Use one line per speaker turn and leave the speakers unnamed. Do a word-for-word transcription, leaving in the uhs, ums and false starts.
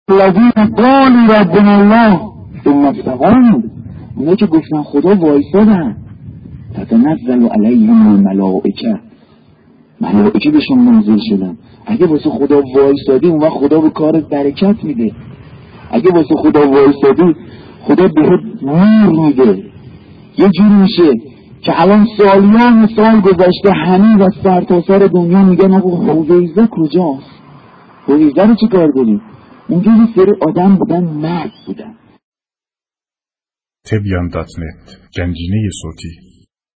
الذین قالوا ربنا الله ثم استقاموا، اونا که گفتن خدا وایسادن، تتنزل علیهم الملائکه، ملائکه بهشون نازل شدن. اگه واسه خدا وایسادی اون وقت خدا به کارت برکت میده. اگه واسه خدا وایسادی خدا بهت نور میده. یه جوری میشه که الان سالیان سال گذشته همین از سرتاسر دنیا میگن آقا حویزه کجاست؟ حویزه رو چی کار داریم؟ اونجا یه سری آدم بودن، مرد بودن.
تبیان دات نت، گنجینه صوتی.